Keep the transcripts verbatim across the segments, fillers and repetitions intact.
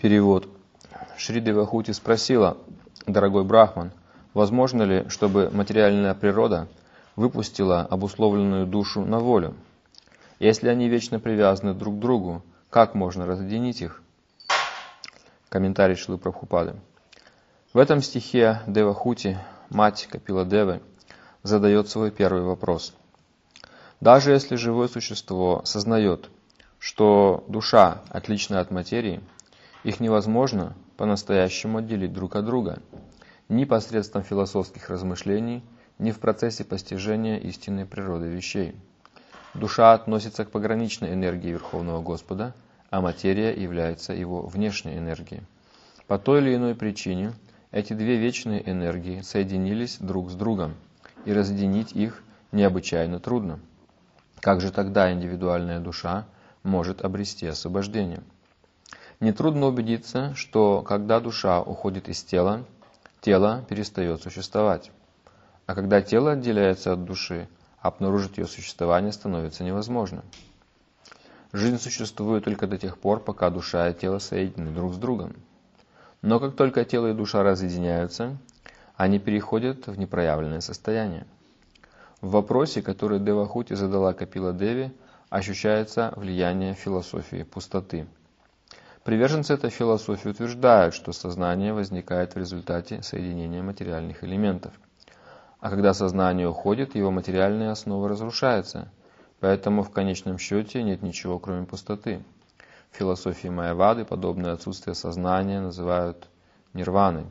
Перевод. Шри Девахути спросила: дорогой Брахман, возможно ли, чтобы материальная природа выпустила обусловленную душу на волю? Если они вечно привязаны друг к другу, как можно разъединить их? Комментарий Шрилы Прабхупады. В этом стихе Девахути, мать Капиладевы, задает свой первый вопрос. Даже если живое существо сознает, что душа отлична от материи, их невозможно по-настоящему отделить друг от друга, ни посредством философских размышлений, ни в процессе постижения истинной природы вещей. Душа относится к пограничной энергии Верховного Господа, а материя является его внешней энергией. По той или иной причине эти две вечные энергии соединились друг с другом, и разъединить их необычайно трудно. Как же тогда индивидуальная душа может обрести освобождение? Нетрудно убедиться, что когда душа уходит из тела, тело перестает существовать. А когда тело отделяется от души, обнаружить ее существование становится невозможно. Жизнь существует только до тех пор, пока душа и тело соединены друг с другом. Но как только тело и душа разъединяются, они переходят в непроявленное состояние. В вопросе, который Девахути задала Капиладеве, ощущается влияние философии пустоты. Приверженцы этой философии утверждают, что сознание возникает в результате соединения материальных элементов. А когда сознание уходит, его материальная основа разрушается. Поэтому в конечном счете нет ничего, кроме пустоты. В философии Майявады подобное отсутствие сознания называют нирваной.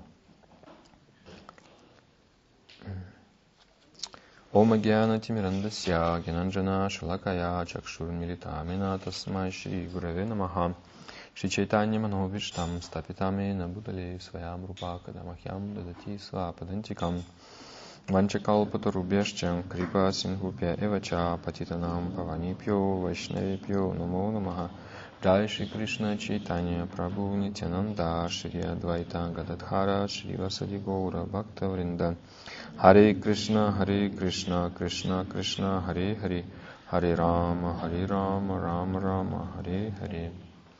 Ома гьяна тимирандасья гьянанджана шалакая чакшурмилитамина тасмай шри гураве намаха шри чайтанья мановиштам стапитамена будале своям рупака дамахьям дадати свападантикам ванчакалпатарубешчам крипа сингупя эвача патитанам паванипьо вайшнавипьо намо намаха. Джай Шри Кришна Чайтанья Прабху Нитянанда Шри Адвайта Гададхара Шри Васади Гаура Бхакта Вринда. Харе Кришна, Харе Кришна, Кришна Кришна, Харе Харе, Харе Рама, Харе Рама, Рама Рама, Харе Харе.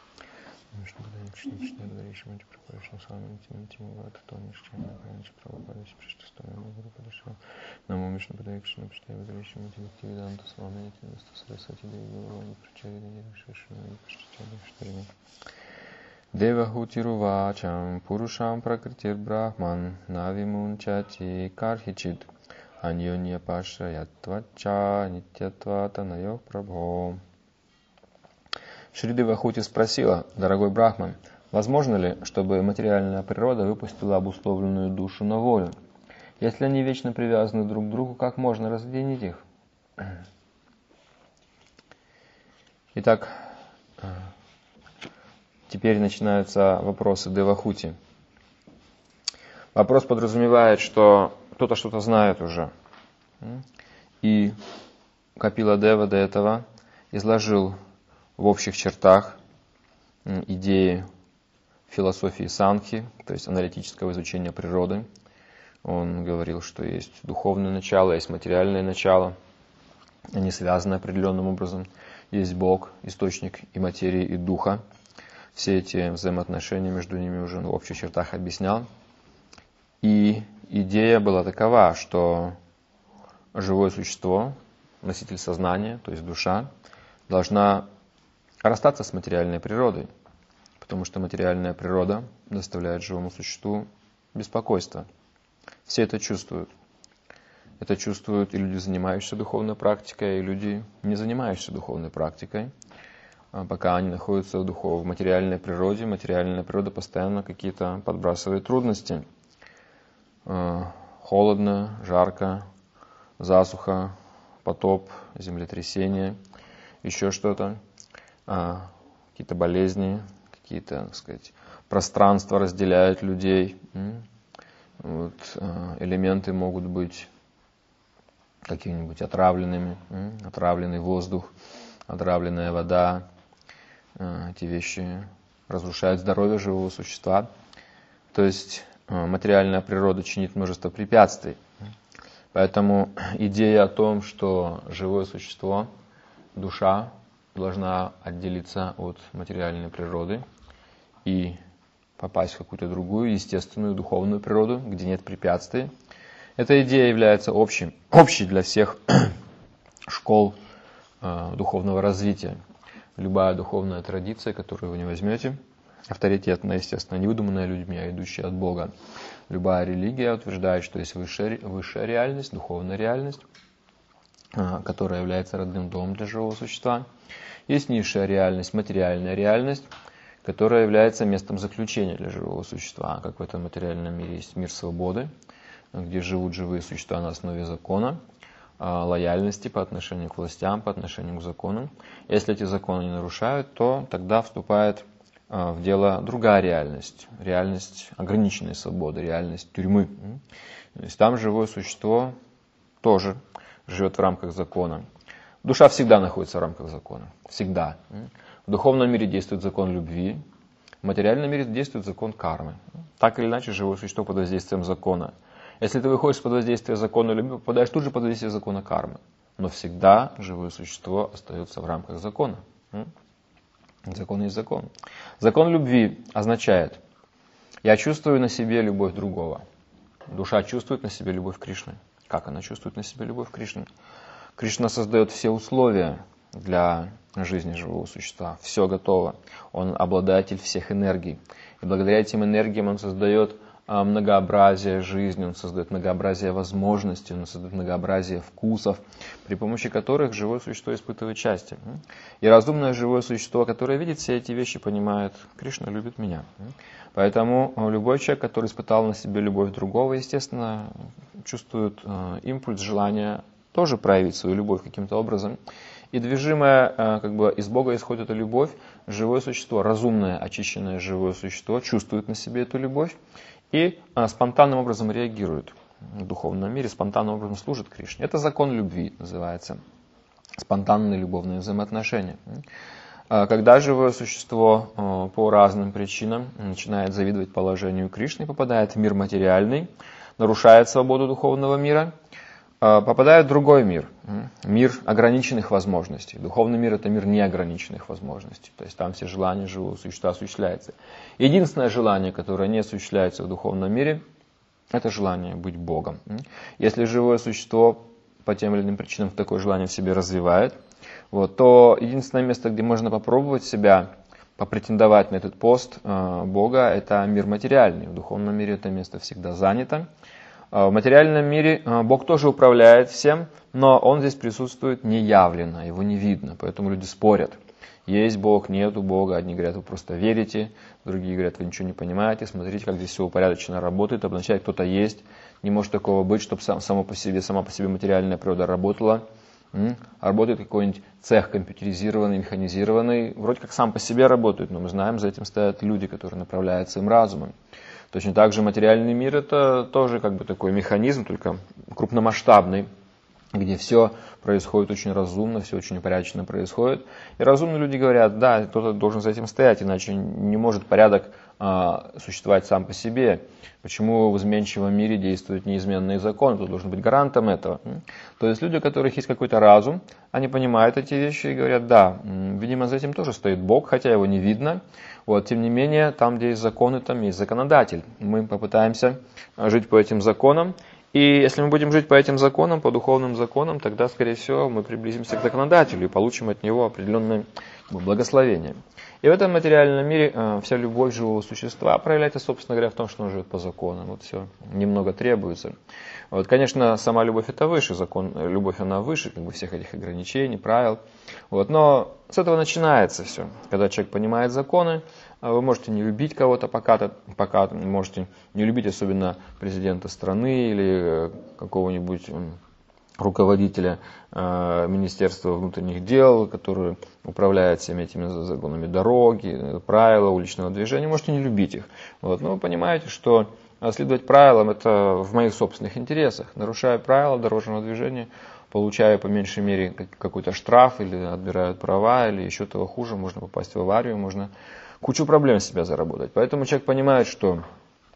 Намо Вишну Падае Кришна Пиштае Вадаришим Тимати Веданта Свами Тинасту Сарасати Деви Гурвани Прачари Шишна Пиштачали Штарими. Девахути Рувачам Пурушам Пракритир Брахман Навимунчати Кархичит Аньонья Пашаятвача Нитятвата Найох Прабхо. Шри Девахути спросила: дорогой Брахман, возможно ли, чтобы материальная природа выпустила обусловленную душу на волю? Если они вечно привязаны друг к другу, как можно разъединить их? Итак, теперь начинаются вопросы Девахути. Вопрос подразумевает, что кто-то что-то знает уже. И Капиладева до этого изложил в общих чертах идеи философии Санхи, то есть аналитического изучения природы. Он говорил, что есть духовное начало, есть материальное начало. Они связаны определенным образом. Есть Бог, источник и материи, и духа. Все эти взаимоотношения между ними уже в общих чертах объяснял. И идея была такова, что живое существо, носитель сознания, то есть душа, должна расстаться с материальной природой, потому что материальная природа доставляет живому существу беспокойство. Все это чувствуют. Это чувствуют и люди, занимающиеся духовной практикой, и люди, не занимающиеся духовной практикой. Пока они находятся в, духов, в материальной природе, материальная природа постоянно какие-то подбрасывает трудности. Холодно, жарко, засуха, потоп, землетрясение, еще что-то. Какие-то болезни, какие-то, так сказать, пространства разделяют людей. Вот, элементы могут быть какими-нибудь отравленными, отравленный воздух, отравленная вода. Эти вещи разрушают здоровье живого существа. То есть материальная природа чинит множество препятствий. Поэтому идея о том, что живое существо, душа, должна отделиться от материальной природы и попасть в какую-то другую естественную духовную природу, где нет препятствий. Эта идея является общей, общей для всех школ э, духовного развития. Любая духовная традиция, которую вы не возьмете, авторитетная, естественно, не выдуманная людьми, а идущая от Бога. Любая религия утверждает, что есть высшая, высшая реальность, духовная реальность, которая является родным домом для живого существа. Есть низшая реальность, материальная реальность, которая является местом заключения для живого существа. Как в этом материальном мире есть мир свободы, где живут живые существа на основе закона, лояльности по отношению к властям, по отношению к законам. Если эти законы не нарушают, то тогда вступает в дело другая реальность, реальность ограниченной свободы, реальность тюрьмы. То есть там живое существо тоже живет в рамках закона. Душа всегда находится в рамках закона. Всегда. В духовном мире действует закон любви, в материальном мире действует закон кармы. Так или иначе, живое существо под воздействием закона. Если ты выходишь под воздействие закона любви, попадаешь тут же под воздействие закона кармы. Но всегда живое существо остается в рамках закона. Закон есть закон. Закон любви означает, я чувствую на себе любовь другого. Душа чувствует на себе любовь Кришны. Как она чувствует на себе любовь Кришны? Кришна создает все условия для жизни живого существа. Все готово. Он обладатель всех энергий. И благодаря этим энергиям он создает многообразие жизни, он создает многообразие возможностей, он создает многообразие вкусов, при помощи которых живое существо испытывает счастье. И разумное живое существо, которое видит все эти вещи, понимает, Кришна любит меня. Поэтому любой человек, который испытал на себе любовь другого, естественно, чувствует импульс, желание тоже проявить свою любовь каким-то образом. И движимое, как бы из Бога исходит эта любовь, живое существо, разумное, очищенное живое существо чувствует на себе эту любовь и спонтанным образом реагирует в духовном мире, спонтанным образом служит Кришне. Это закон любви называется, спонтанные любовные взаимоотношения. Когда живое существо по разным причинам начинает завидовать положению Кришны, попадает в мир материальный, нарушает свободу духовного мира, попадает в другой мир, мир ограниченных возможностей. Духовный мир – это мир неограниченных возможностей, то есть там все желания живого существа осуществляются. Единственное желание, которое не осуществляется в духовном мире, это желание быть Богом. Если живое существо по тем или иным причинам такое желание в себе развивает, вот, то единственное место, где можно попробовать себя, попретендовать на этот пост э, Бога, это мир материальный. В духовном мире это место всегда занято. В материальном мире Бог тоже управляет всем, но Он здесь присутствует неявленно, Его не видно, поэтому люди спорят. Есть Бог, нету Бога, одни говорят, вы просто верите, другие говорят, вы ничего не понимаете, смотрите, как здесь все упорядоченно работает, обозначает, кто-то есть, не может такого быть, чтобы сам, само по себе, сама по себе материальная природа работала. Работает какой-нибудь цех компьютеризированный, механизированный, вроде как сам по себе работает, но мы знаем, за этим стоят люди, которые направляют своим разумом. Точно так же материальный мир – это тоже как бы такой механизм, только крупномасштабный, где все происходит очень разумно, все очень упорядоченно происходит. И разумные люди говорят, да, кто-то должен за этим стоять, иначе не может порядок а, существовать сам по себе. Почему в изменчивом мире действует неизменный закон, кто должен быть гарантом этого. То есть люди, у которых есть какой-то разум, они понимают эти вещи и говорят, да, видимо, за этим тоже стоит Бог, хотя его не видно. Вот, тем не менее, там, где есть законы, там есть законодатель. Мы попытаемся жить по этим законам. И если мы будем жить по этим законам, по духовным законам, тогда, скорее всего, мы приблизимся к законодателю и получим от него определенное благословение. И в этом материальном мире э, вся любовь живого существа проявляется, собственно говоря, в том, что он живет по законам. Вот все немного требуется. Вот, конечно, сама любовь это выше, закон, любовь она выше как бы всех этих ограничений, правил. Вот, но с этого начинается все. Когда человек понимает законы, вы можете не любить кого-то пока, пока можете не любить особенно президента страны или какого-нибудь руководителя э, Министерства внутренних дел, который управляет всеми этими законами дороги, правила уличного движения, можете не любить их. Вот. Но вы понимаете, что следовать правилам это в моих собственных интересах. Нарушая правила дорожного движения, получая по меньшей мере какой-то штраф или отбирают права, или еще того хуже, можно попасть в аварию, можно кучу проблем себя заработать. Поэтому человек понимает, что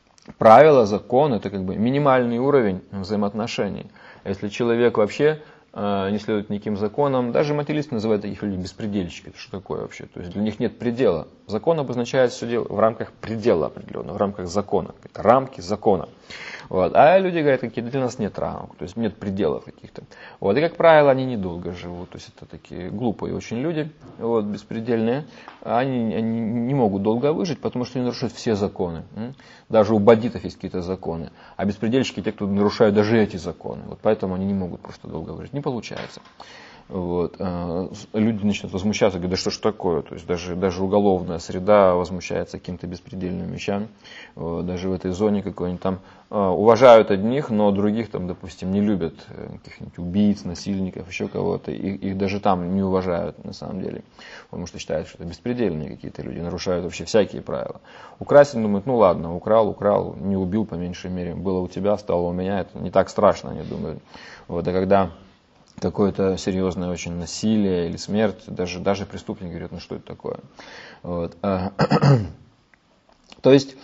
правила, закон это как бы минимальный уровень взаимоотношений. Если человек вообще не следуют никаким законам. Даже материалисты называют таких людей беспредельщики. Это что такое вообще? То есть для них нет предела. Закон обозначает все дело в рамках предела определенного, в рамках закона. Рамки закона. Вот. А люди говорят, какие для нас нет рамок, то есть нет пределов каких-то. Вот. И, как правило, они недолго живут. То есть это такие глупые очень люди, вот, беспредельные. Они, они не могут долго выжить, потому что они нарушают все законы. Даже у бандитов есть какие-то законы. А беспредельщики те, кто нарушают даже эти законы. Вот поэтому они не могут просто долго выжить. Не получается. Вот. Люди начинают возмущаться, говорят, да что ж такое, то есть даже, даже уголовная среда возмущается каким-то беспредельным вещам, вот. Даже в этой зоне какой-нибудь там уважают одних, но других там, допустим, не любят, каких-нибудь убийц, насильников, еще кого-то, их, их даже там не уважают на самом деле, потому что считают, что это беспредельные какие-то люди, нарушают вообще всякие правила. Украсть, думают, ну ладно, украл, украл, не убил по меньшей мере, было у тебя, стало у меня, это не так страшно, они думают. Вот. А когда какое-то серьезное очень насилие или смерть, даже, даже преступник говорит, ну что это такое. Вот. То есть,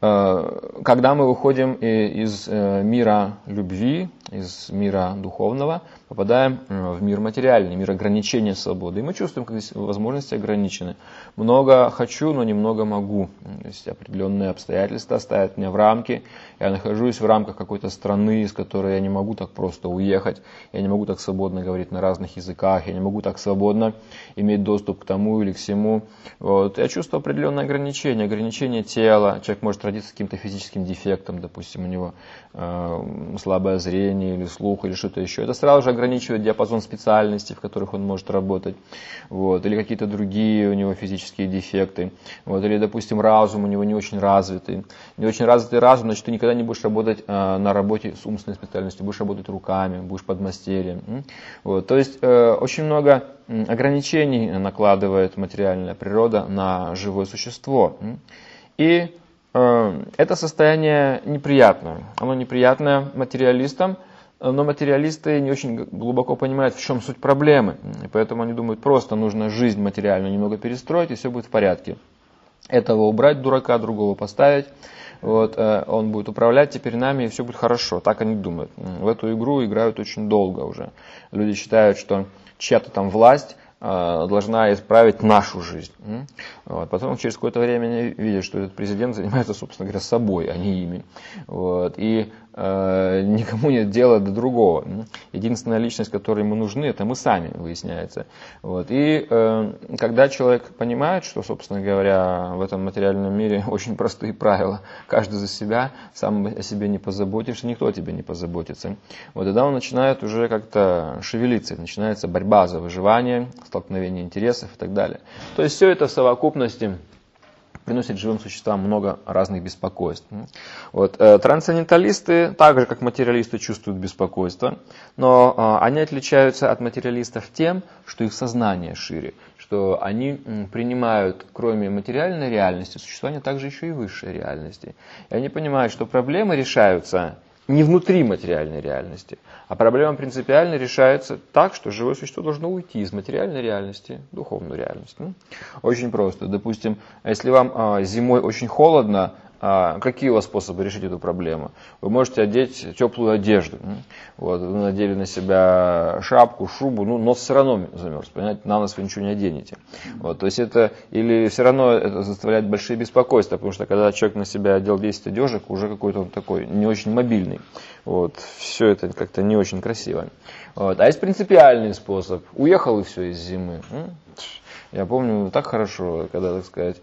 когда мы выходим из мира любви, из мира духовного, попадаем в мир материальный, мир ограничения свободы. И мы чувствуем, как здесь возможности ограничены. Много хочу, но немного могу. То есть определенные обстоятельства ставят меня в рамки. Я нахожусь в рамках какой-то страны, из которой я не могу так просто уехать. Я не могу так свободно говорить на разных языках. Я не могу так свободно иметь доступ к тому или к всему. Вот. Я чувствую определенные ограничения. Ограничения тела. Человек может родиться с каким-то физическим дефектом. Допустим, у него э, слабое зрение или слух, или что-то еще. Это сразу же ограничивает диапазон специальностей, в которых он может работать. Вот. Или какие-то другие у него физические дефекты. Вот. Или, допустим, разум у него не очень развитый. Не очень развитый разум, значит, ты никогда не будешь работать э, на работе с умственной специальностью, будешь работать руками, будешь подмастерьем. Вот. То есть, э, очень много ограничений накладывает материальная природа на живое существо. И э, это состояние неприятное. Оно неприятное материалистам, но материалисты не очень глубоко понимают, в чем суть проблемы. И поэтому они думают, просто нужно жизнь материальную немного перестроить, и все будет в порядке. Этого убрать, дурака другого поставить, вот, он будет управлять теперь нами, и все будет хорошо. Так они думают. В эту игру играют очень долго уже. Люди считают, что чья-то там власть должна исправить нашу жизнь. Вот. Потом через какое-то время видят, что этот президент занимается, собственно говоря, собой, а не ими. Вот. И э, никому нет дела до другого. Единственная личность, которая ему нужны, это мы сами, выясняется. Вот. И э, когда человек понимает, что, собственно говоря, в этом материальном мире очень простые правила, каждый за себя, сам о себе не позаботишься, никто о тебе не позаботится. Вот. Тогда он начинает уже как-то шевелиться, начинается борьба за выживание, столкновение интересов и так далее. То есть все это в совокупности приносит живым существам много разных беспокойств. Вот. Трансценденталисты, так же как материалисты, чувствуют беспокойство, но они отличаются от материалистов тем, что их сознание шире, что они принимают, кроме материальной реальности, существование также еще и высшей реальности. И они понимают, что проблемы решаются не внутри материальной реальности, а проблема принципиально решается так, что живое существо должно уйти из материальной реальности в духовную реальность. Очень просто. Допустим, если вам зимой очень холодно, какие у вас способы решить эту проблему? Вы можете одеть теплую одежду. Вот, вы надели на себя шапку, шубу, ну, нос все равно замерз, понимаете, на нос вы ничего не оденете. Вот, то есть это, или все равно это заставляет большие беспокойства, потому что когда человек на себя одел десять одежек, уже какой-то он такой не очень мобильный. Вот, все это как-то не очень красиво. Вот, а есть принципиальный способ. Уехал и все из зимы. Я помню так хорошо, когда, так сказать,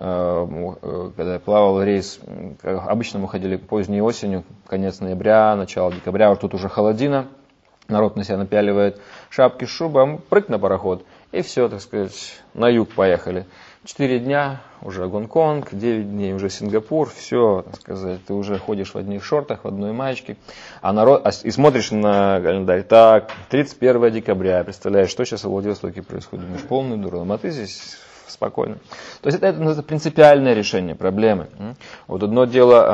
когда я плавал рейс, обычно мы ходили поздней осенью, конец ноября, начало декабря, вот тут уже холодина, народ на себя напяливает шапки, шубы, прыг на пароход, и все, так сказать, на юг поехали. Четыре дня уже Гонконг, девять дней уже Сингапур, все, так сказать, ты уже ходишь в одних шортах, в одной маечке, а народ, и смотришь на календарь, так, тридцать первое декабря, представляешь, что сейчас в Владивостоке происходит, думаешь, полный дурак, а ты здесь спокойно. То есть это, это принципиальное решение проблемы. Вот одно дело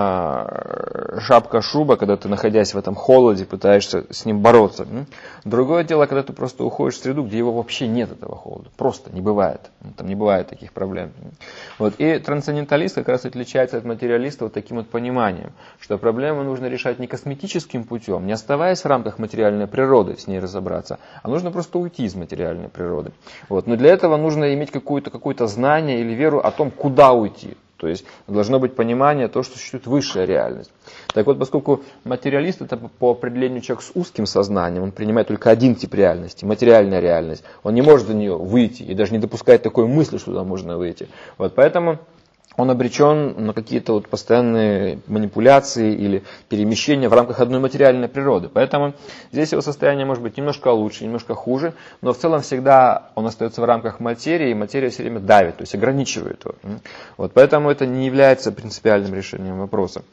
а, шапка-шуба, когда ты, находясь в этом холоде, пытаешься с ним бороться. Другое дело, когда ты просто уходишь в среду, где его вообще нет, этого холода. Просто не бывает. Там не бывает таких проблем. Вот. И трансценденталист как раз отличается от материалиста вот таким вот пониманием, что проблему нужно решать не косметическим путем, не оставаясь в рамках материальной природы, с ней разобраться, а нужно просто уйти из материальной природы. Вот. Но для этого нужно иметь какое-то какое-то знание или веру о том, куда уйти. То есть должно быть понимание того, что существует высшая реальность. Так вот, поскольку материалист это по определению человек с узким сознанием, он принимает только один тип реальности, материальная реальность, он не может за нее выйти и даже не допускает такой мысли, что туда можно выйти. Вот, поэтому он обречен на какие-то вот постоянные манипуляции или перемещения в рамках одной материальной природы. Поэтому здесь его состояние может быть немножко лучше, немножко хуже, но в целом всегда он остается в рамках материи, и материя все время давит, то есть ограничивает его. Вот, поэтому это не является принципиальным решением вопроса.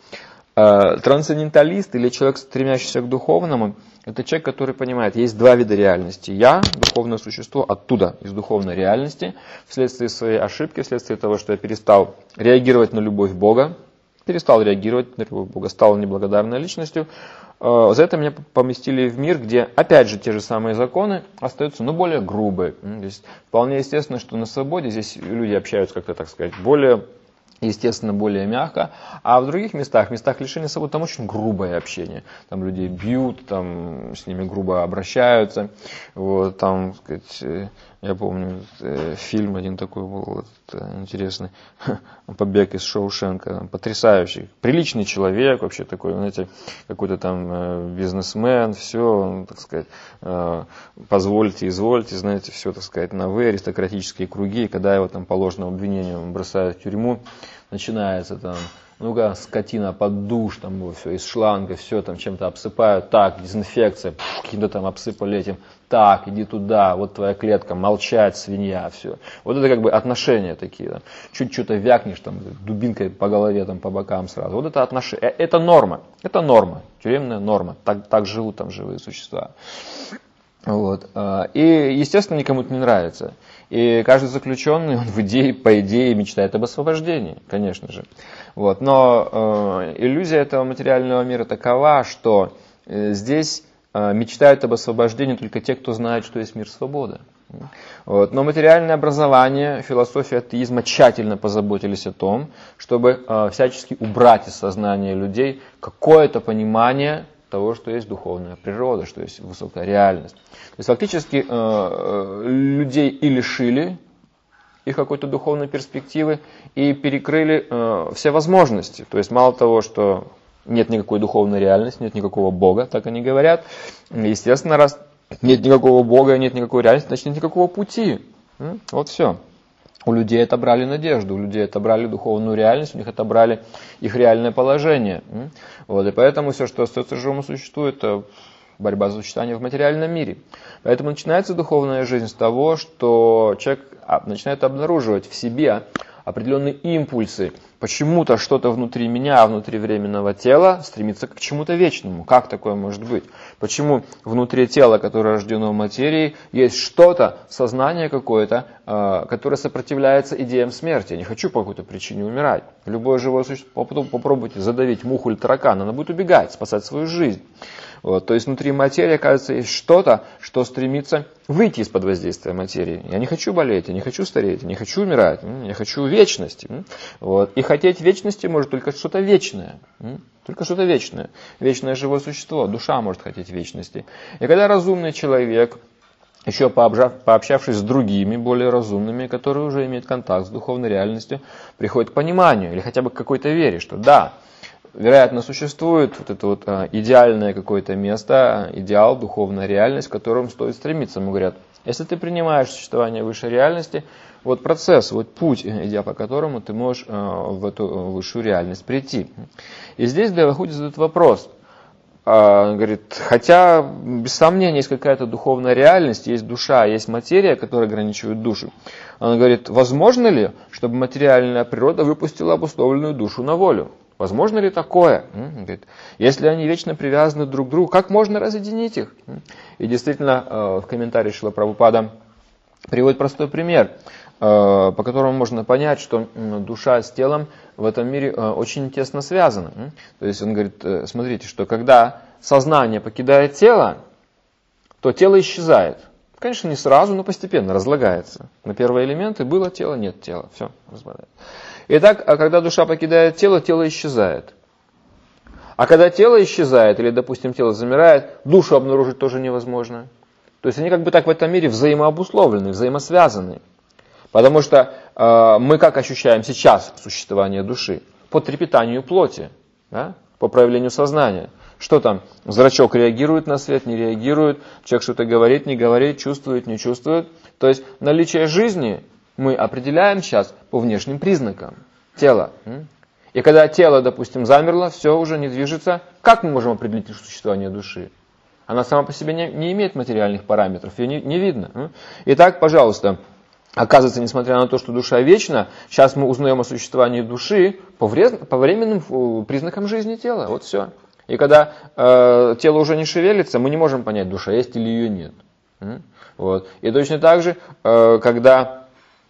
Трансценденталист или человек, стремящийся к духовному, это человек, который понимает, есть два вида реальности. Я, духовное существо, оттуда, из духовной реальности, вследствие своей ошибки, вследствие того, что я перестал реагировать на любовь Бога, перестал реагировать на любовь Бога, стал неблагодарной личностью. За это меня поместили в мир, где, опять же, те же самые законы остаются, но более грубые. Здесь вполне естественно, что на свободе здесь люди общаются как-то, так сказать, более... естественно, более мягко, а в других местах, местах лишения свободы, там очень грубое общение. Там людей бьют, там с ними грубо обращаются. Вот, там, так сказать, я помню, фильм один такой был интересный, «Побег из Шоушенка», потрясающий, приличный человек вообще такой, знаете, какой-то там бизнесмен, все, так сказать, позвольте, извольте, знаете, все, так сказать, на «вы», аристократические круги, и когда его там по ложному обвинению бросают в тюрьму, начинается там, ну-ка, скотина под душ, там вот, все, из шланга, все там чем-то обсыпают, так, дезинфекция, каким-то там обсыпали этим, так, иди туда, вот твоя клетка, молчать, свинья, все. Вот это как бы отношения такие, да. Чуть что-то вякнешь, там, дубинкой по голове, там, по бокам сразу. Вот это отношения, это норма, это норма, тюремная норма, так, так живут там живые существа. Вот. И, естественно, никому это не нравится. И каждый заключенный, он в идее, по идее, мечтает об освобождении, конечно же. Вот. Но э, иллюзия этого материального мира такова, что э, здесь э, мечтают об освобождении только те, кто знает, что есть мир свободы. Вот. Но материальное образование, философия атеизма тщательно позаботились о том, чтобы э, всячески убрать из сознания людей какое-то понимание того, что есть духовная природа, что есть высокая реальность. То есть фактически э, людей и лишили их какой-то духовной перспективы и перекрыли э, все возможности. То есть мало того, что нет никакой духовной реальности, нет никакого Бога, так они говорят. Естественно, раз нет никакого Бога, нет никакой реальности, значит нет никакого пути. Вот все. У людей отобрали надежду, у людей отобрали духовную реальность, у них отобрали их реальное положение. Вот, и поэтому все, что остается живому существу, это борьба за существование в материальном мире. Поэтому начинается духовная жизнь с того, что человек начинает обнаруживать в себе определенные импульсы. Почему-то что-то внутри меня, внутри временного тела стремится к чему-то вечному. Как такое может быть? Почему внутри тела, которое рождено в материи, есть что-то, сознание какое-то, которое сопротивляется идеям смерти? Я не хочу по какой-то причине умирать. Любое живое существо, попробуйте задавить муху или таракана, она будет убегать, спасать свою жизнь. Вот, то есть внутри материи, оказывается, есть что-то, что стремится выйти из-под воздействия материи. Я не хочу болеть, я не хочу стареть, я не хочу умирать, я хочу вечности. Вот. И хотеть вечности может только что-то вечное. Только что-то вечное. Вечное живое существо, душа может хотеть вечности. И когда разумный человек, еще пообщавшись с другими, более разумными, которые уже имеют контакт с духовной реальностью, приходит к пониманию или хотя бы к какой-то вере, что да, вероятно, существует вот это вот идеальное какое-то место, идеал, духовная реальность, к которому стоит стремиться. Ему говорят, если ты принимаешь существование высшей реальности, вот процесс, вот путь, идя по которому ты можешь в эту высшую реальность прийти. И здесь Девахути задает вопрос. Он говорит, хотя, без сомнения, есть какая-то духовная реальность, есть душа, есть материя, которая ограничивает душу. Он говорит, возможно ли, чтобы материальная природа выпустила обусловленную душу на волю? Возможно ли такое? Говорит, если они вечно привязаны друг к другу, как можно разъединить их? И действительно, в комментарии Шрила Прабхупада приводит простой пример. по которому можно понять, что душа с телом в этом мире очень тесно связаны. То есть он говорит, смотрите, что когда сознание покидает тело, то тело исчезает. Конечно, не сразу, но постепенно разлагается. На первые элементы было тело, нет тела. Все, разбавляется. Итак, когда душа покидает тело, тело исчезает. А когда тело исчезает, или, допустим, тело замирает, душу обнаружить тоже невозможно. То есть они как бы так в этом мире взаимообусловлены, взаимосвязаны. Потому что э, мы как ощущаем сейчас существование души? По трепетанию плоти, да? По проявлению сознания. Что там? Зрачок реагирует на свет, не реагирует, человек что-то говорит, не говорит, чувствует, не чувствует. То есть наличие жизни мы определяем сейчас по внешним признакам тела. И когда тело, допустим, замерло, все уже не движется, как мы можем определить существование души? Она сама по себе не, не имеет материальных параметров, ее не, не видно. Итак, пожалуйста, оказывается, несмотря на то, что душа вечна, сейчас мы узнаем о существовании души по, врез, по временным признакам жизни тела. Вот все. И когда э, тело уже не шевелится, мы не можем понять, душа есть или ее нет. Вот. И точно так же, э, когда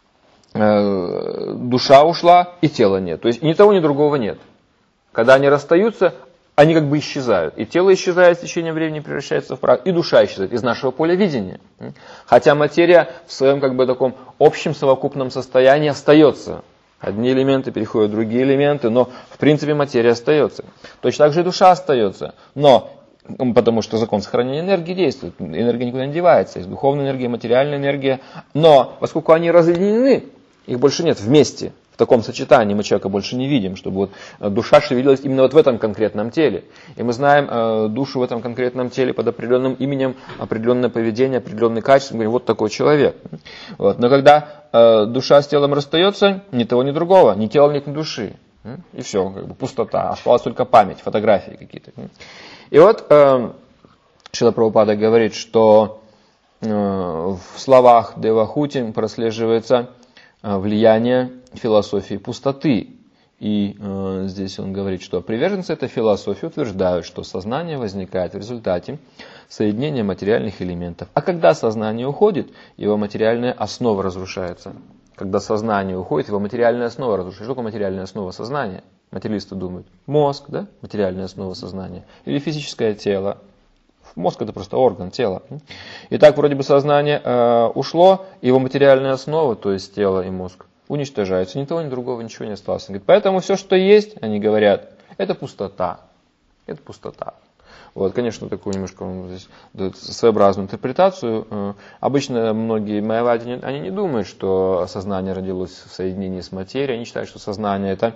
э, душа ушла, и тела нет. То есть ни того, ни другого нет. Когда они расстаются, они как бы исчезают. И тело исчезает с течением времени, превращается в прах, и душа исчезает из нашего поля видения. Хотя материя в своем как бы таком общем совокупном состоянии остается. Одни элементы переходят в другие элементы, но в принципе материя остается. Точно так же и душа остается. Но, потому что закон сохранения энергии действует, энергия никуда не девается. Есть духовная энергия, материальная энергия. Но поскольку они разъединены, их больше нет вместе. В таком сочетании мы человека больше не видим, чтобы вот душа шевелилась именно вот в этом конкретном теле. И мы знаем э, душу в этом конкретном теле под определенным именем, определенное поведение, определенные качества. Мы говорим, вот такой человек. Вот. Но когда э, душа с телом расстается, ни того, ни другого, ни тела нет, ни души. И все, как бы пустота. Осталась только память, фотографии какие-то. И вот э, Шрила Прабхупада говорит, что э, в словах Девахути прослеживается влияние философии пустоты. И э, здесь он говорит, что приверженцы этой философии утверждают, что сознание возникает в результате соединения материальных элементов. А когда сознание уходит, его материальная основа разрушается. Когда сознание уходит, его материальная основа разрушается. Что такое материальная основа сознания? Материалисты думают, мозг, да? Материальная основа сознания. Или физическое тело. Мозг это просто орган тела. Итак, вроде бы сознание э, ушло, его материальная основа, то есть тело и мозг, уничтожаются. Ни того, ни другого ничего не осталось. Говорит, поэтому все, что есть, они говорят, это пустота. Это пустота. Вот, конечно, такую немножко здесь дают своеобразную интерпретацию. Э, обычно многие майявади, они не думают, что сознание родилось в соединении с материей. Они считают, что сознание это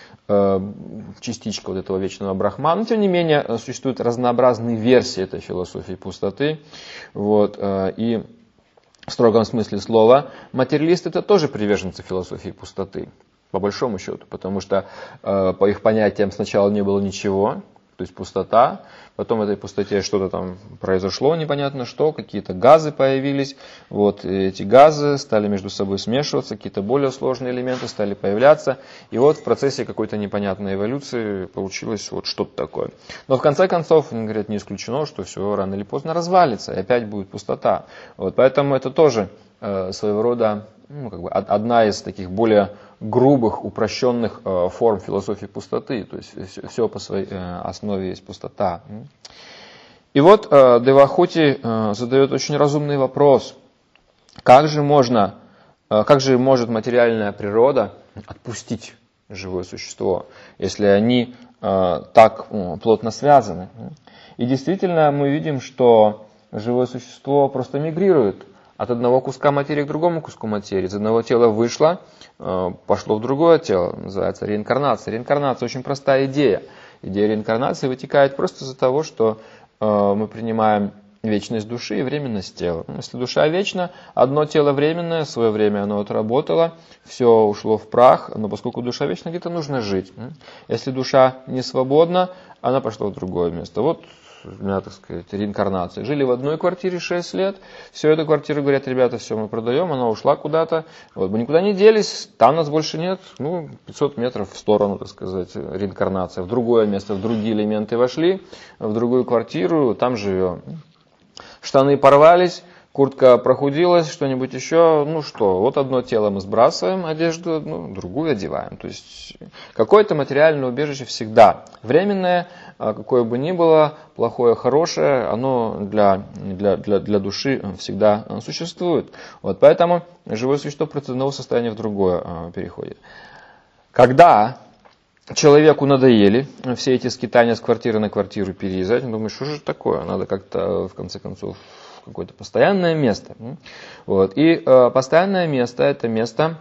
частичка вот этого вечного брахмана. Но, тем не менее, существуют разнообразные версии этой философии пустоты. Вот, и в строгом смысле слова материалисты это тоже приверженцы философии пустоты, по большому счету, потому что по их понятиям сначала не было ничего, то есть пустота, потом в этой пустоте что-то там произошло, непонятно что, какие-то газы появились, вот эти газы стали между собой смешиваться, какие-то более сложные элементы стали появляться, и вот в процессе какой-то непонятной эволюции получилось вот что-то такое. Но в конце концов, они говорят, не исключено, что все рано или поздно развалится, и опять будет пустота. Вот, поэтому это тоже э, своего рода ну, как бы одна из таких более грубых, упрощенных э, форм философии пустоты. То есть все, все по своей э, основе есть пустота. И вот э, Девахути э, задает очень разумный вопрос. Как же можно, э, как же может материальная природа отпустить живое существо, если они э, так э, плотно связаны? И действительно мы видим, что живое существо просто мигрирует от одного куска материи к другому куску материи. Из одного тела вышло, пошло в другое тело. Называется реинкарнация. Реинкарнация очень простая идея. Идея реинкарнации вытекает просто из-за того, что мы принимаем вечность души и временность тела. Если душа вечна, одно тело временное, в свое время оно отработало, все ушло в прах, но поскольку душа вечна, где-то нужно жить. Если душа не свободна, она пошла в другое место. Вот у меня, так сказать, реинкарнация. Жили в одной квартире шесть лет, все, эту квартиру говорят, ребята, все, мы продаем, она ушла куда-то, вот, мы никуда не делись, там нас больше нет, ну, пятьсот метров в сторону, так сказать, реинкарнация, в другое место, в другие элементы вошли, в другую квартиру, там живем. Штаны порвались, Куртка прохудилась, что-нибудь еще, ну что, вот одно тело мы сбрасываем, одежду одну, другую одеваем. То есть какое-то материальное убежище всегда временное, какое бы ни было, плохое, хорошее, оно для, для, для, для души всегда существует. Вот поэтому живое существо от одного состояния в другое переходит. Когда человеку надоели все эти скитания с квартиры на квартиру переезжать, он думает, что же такое, надо как-то в конце концов какое-то постоянное место. Вот. И э, постоянное место – это место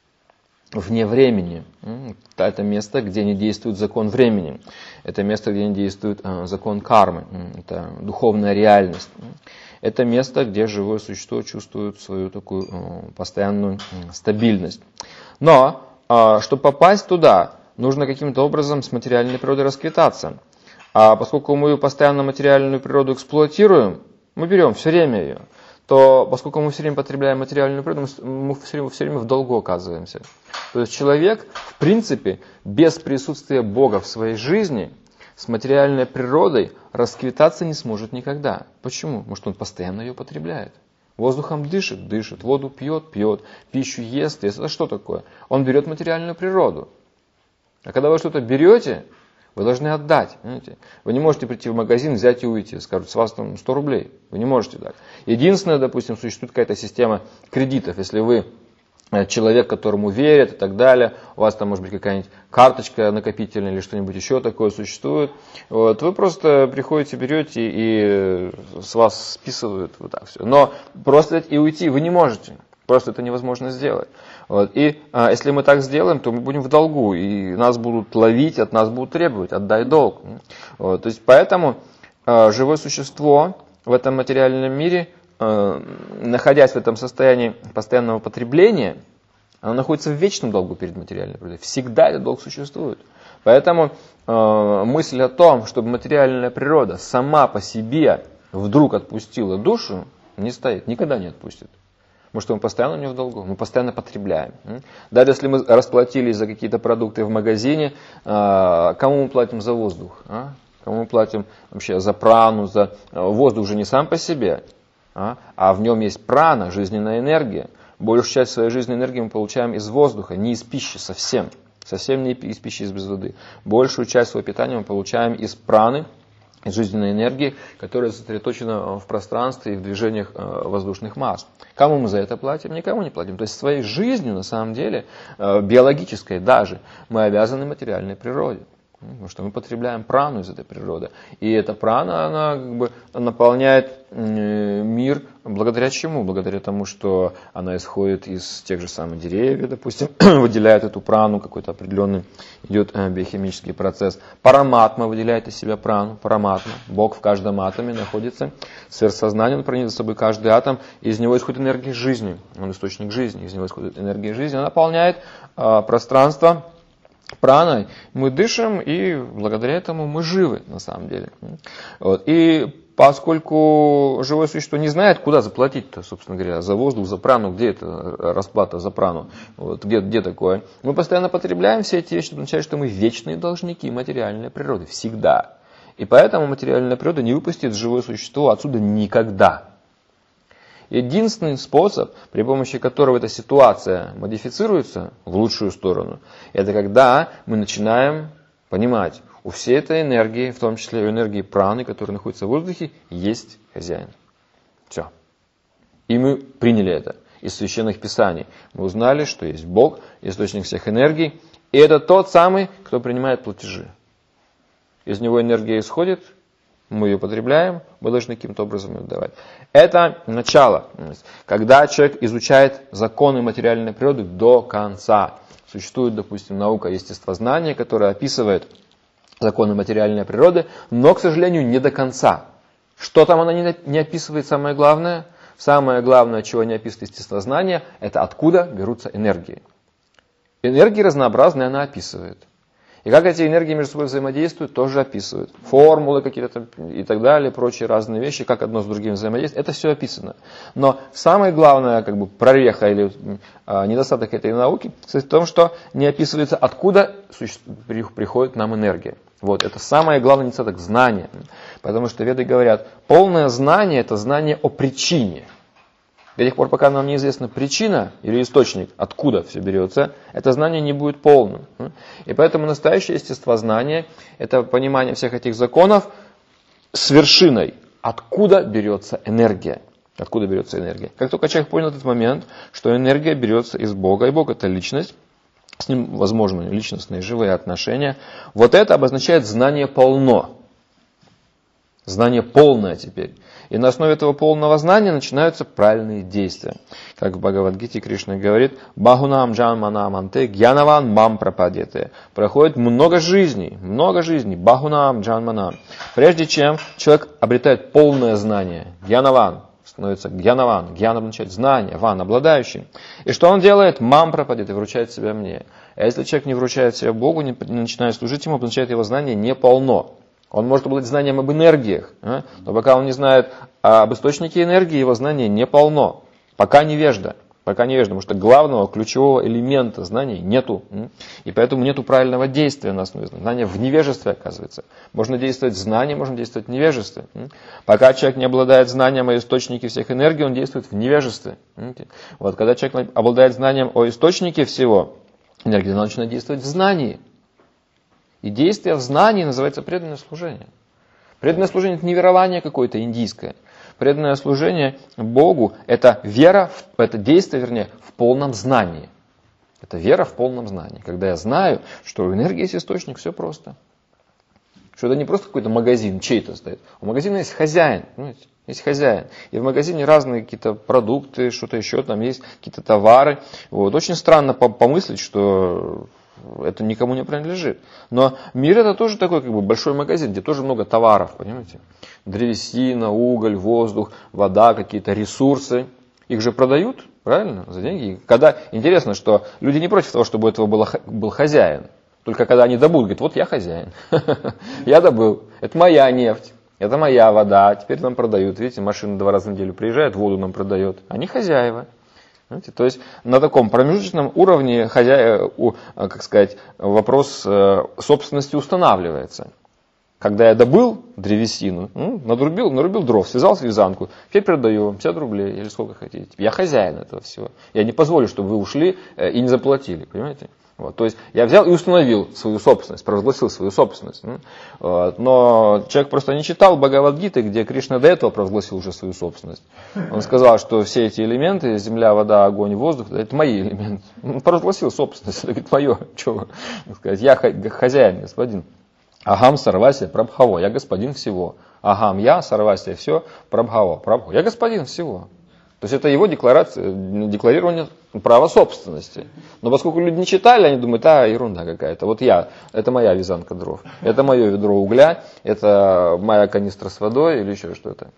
вне времени. Это место, где не действует закон времени. Это место, где не действует э, закон кармы. Это духовная реальность. Это место, где живое существо чувствует свою такую э, постоянную э, стабильность. Но, э, чтобы попасть туда, нужно каким-то образом с материальной природой расквитаться. А поскольку мы постоянно материальную природу эксплуатируем, мы берем все время ее, то поскольку мы все время потребляем материальную природу, мы все время, все время в долгу оказываемся. То есть человек, в принципе, без присутствия Бога в своей жизни, с материальной природой расквитаться не сможет никогда. Почему? Потому что он постоянно ее потребляет. Воздухом дышит, дышит, воду пьет, пьет, пищу ест, ест. Это что такое? Он берет материальную природу. А когда вы что-то берете, вы должны отдать. Понимаете? Вы не можете прийти в магазин, взять и уйти. Скажут, с вас там сто рублей. Вы не можете дать. Единственное, допустим, существует какая-то система кредитов. Если вы человек, которому верят и так далее, у вас там может быть какая-нибудь карточка накопительная или что-нибудь еще такое существует. Вот, вы просто приходите, берете и с вас списывают вот так все. Но просто и уйти вы не можете. Просто это невозможно сделать. Вот. И а, если мы так сделаем, то мы будем в долгу, и нас будут ловить, от нас будут требовать, отдай долг. Вот. То есть, поэтому а, живое существо в этом материальном мире, а, находясь в этом состоянии постоянного потребления, оно находится в вечном долгу перед материальной природой. Всегда этот долг существует. Поэтому а, мысль о том, чтобы материальная природа сама по себе вдруг отпустила душу, не стоит, никогда не отпустит. Потому что мы постоянно у него в долгу, мы постоянно потребляем. Даже если мы расплатились за какие-то продукты в магазине, кому мы платим за воздух? Кому мы платим вообще за прану? За... Воздух же не сам по себе, а в нем есть прана, жизненная энергия. Большую часть своей жизненной энергии мы получаем из воздуха, не из пищи совсем. Совсем не из пищи, из без воды. Большую часть своего питания мы получаем из праны, из жизненной энергии, которая сосредоточена в пространстве и в движениях воздушных масс. Кому мы за это платим? Никому не платим. То есть своей жизнью, на самом деле, биологической даже, мы обязаны материальной природе. Потому что мы потребляем прану из этой природы. И эта прана, она как бы наполняет мир благодаря чему? Благодаря тому, что она исходит из тех же самых деревьев, допустим, выделяет эту прану, какой-то определенный идет биохимический процесс. Параматма выделяет из себя прану, параматма. Бог в каждом атоме находится. Сверхсознание, он проник за собой каждый атом, и из него исходит энергия жизни. Он источник жизни, из него исходит энергия жизни. Она наполняет а, пространство праной, мы дышим, и благодаря этому мы живы, на самом деле. Вот. И поскольку живое существо не знает, куда заплатить-то, собственно говоря, за воздух, за прану, где это расплата за прану, вот, где, где такое, мы постоянно потребляем все эти вещи, это означает, что мы вечные должники материальной природы, всегда. И поэтому материальная природа не выпустит живое существо отсюда никогда. Единственный способ, при помощи которого эта ситуация модифицируется в лучшую сторону, это когда мы начинаем понимать, у всей этой энергии, в том числе у энергии праны, которая находится в воздухе, есть хозяин. Все. И мы приняли это из священных писаний. Мы узнали, что есть Бог, источник всех энергий, и это тот самый, кто принимает платежи. Из него энергия исходит, мы ее потребляем, мы должны каким-то образом ее отдавать. Это начало, когда человек изучает законы материальной природы до конца. Существует, допустим, наука естествознания, которая описывает законы материальной природы, но, к сожалению, не до конца. Что там она не описывает, самое главное? Самое главное, чего не описывает естествознание, это откуда берутся энергии. Энергии разнообразные она описывает. И как эти энергии между собой взаимодействуют, тоже описывают. Формулы какие-то и так далее, прочие разные вещи, как одно с другим взаимодействует, это все описано. Но самое главное, как бы, прореха или а, недостаток этой науки состоит в том, что не описывается, откуда приходит нам энергия. Вот, это самое главное недостаток знания. Потому что веды говорят, полное знание – это знание о причине. До тех пор, пока нам неизвестна причина или источник, откуда все берется, это знание не будет полным. И поэтому настоящее естествознание – это понимание всех этих законов с вершиной, откуда берется энергия. Откуда берется энергия. Как только человек понял этот момент, что энергия берется из Бога, и Бог – это личность, с ним возможны личностные живые отношения, вот это обозначает знание полно. Знание полное теперь. И на основе этого полного знания начинаются правильные действия. Как в Бхагавад-гите Кришна говорит, «Бахунам джанманам анте гьянаван мам прападете». Проходит много жизней, много жизней, «Бахунам джанманам». Прежде чем человек обретает полное знание, гьянаван, становится гьянаван, гьян означает знание, ван, обладающий. И что он делает? Мам пропадет и вручает себя мне. А если человек не вручает себя Богу, не начинает служить ему, означает его знание не полно. Он может обладать знанием об энергиях, но пока он не знает об источнике энергии, его знание не полно. Пока невежда. Пока невежда, потому что главного, ключевого элемента знаний нету. И поэтому нету правильного действия на основе знания. В невежестве, оказывается. Можно действовать в знании, можно действовать в невежестве. Пока человек не обладает знанием о источнике всех энергий, он действует в невежестве. Вот, когда человек обладает знанием о источнике всего энергии, он начинает действовать в знании. И действие в знании называется преданное служение. Преданное служение – это не верование какое-то индийское. Преданное служение Богу – это вера, это действие, вернее, в полном знании. Это вера в полном знании. Когда я знаю, что у энергии есть источник, все просто. Что это не просто какой-то магазин, чей-то стоит. У магазина есть хозяин, понимаете? Есть хозяин. И в магазине разные какие-то продукты, что-то еще, там есть какие-то товары. Вот. Очень странно помыслить, что это никому не принадлежит. Но мир это тоже такой как бы большой магазин, где тоже много товаров, понимаете? Древесина, уголь, воздух, вода, какие-то ресурсы. Их же продают, правильно, за деньги. Когда, интересно, что люди не против того, чтобы у этого было, был хозяин. Только когда они добудут, говорят, вот я хозяин. Я добыл, это моя нефть, это моя вода, теперь нам продают. Видите, машина два раза в неделю приезжает, воду нам продает. Они хозяева. Знаете, то есть на таком промежуточном уровне хозя... как сказать, вопрос собственности устанавливается. Когда я добыл древесину, ну, надрубил, нарубил дров, связал вязанку, теперь продаю вам пятьдесят рублей или сколько хотите. Я хозяин этого всего. Я не позволю, чтобы вы ушли и не заплатили, понимаете? Вот, то есть я взял и установил свою собственность, провозгласил свою собственность. Вот, но человек просто не читал Бхагавад-гиты, где Кришна до этого провозгласил уже свою собственность. Он сказал, что все эти элементы, земля, вода, огонь, воздух, это мои элементы. Он провозгласил собственность, это говорит, мое, что сказать, я хозяин, господин. Агам сарвасия прабхаво, я господин всего. Агам я, сарвасия, все, прабхаво, прабхаво, я господин всего. То есть это его декларация, декларирование права собственности. Но поскольку люди не читали, они думают, а, ерунда какая-то. Вот я, это моя вязанка дров, это мое ведро угля, это моя канистра с водой или еще что-то.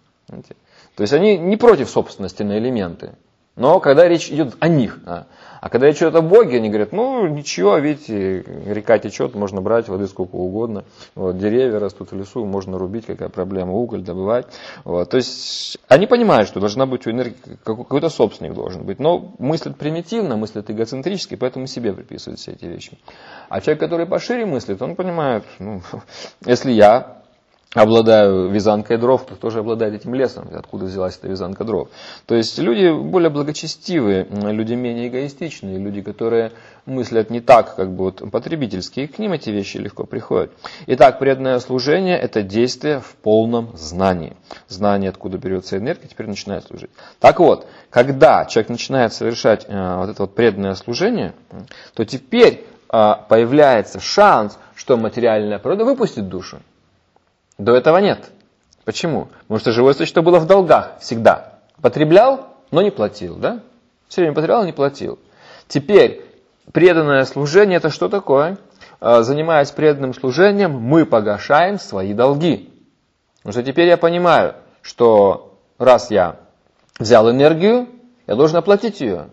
То есть они не против собственности на элементы. Но когда речь идет о них, а, а когда речь идет о Боге, они говорят, ну ничего, видите, река течет, можно брать воды сколько угодно, вот, деревья растут в лесу, можно рубить, какая проблема, уголь добывать. Вот. То есть они понимают, что должна быть у энергии, какой-то собственник должен быть, но мыслят примитивно, мыслят эгоцентрически, поэтому себе приписывают все эти вещи. А человек, который пошире мыслит, он понимает, ну, если я обладаю вязанкой дров, кто тоже обладает этим лесом, откуда взялась эта вязанка дров. То есть люди более благочестивые, люди менее эгоистичные, люди, которые мыслят не так, как бы вот потребительские, к ним эти вещи легко приходят. Итак, преданное служение – это действие в полном знании. Знание, откуда берется энергия, теперь начинает служить. Так вот, когда человек начинает совершать э, вот это вот преданное служение, то теперь э, появляется шанс, что материальная природа выпустит душу. До этого нет. Почему? Потому что живое существо было в долгах всегда. Потреблял, но не платил. Да? Все время потреблял, но не платил. Теперь преданное служение – это что такое? Занимаясь преданным служением, мы погашаем свои долги. Потому что теперь я понимаю, что раз я взял энергию, я должен оплатить ее.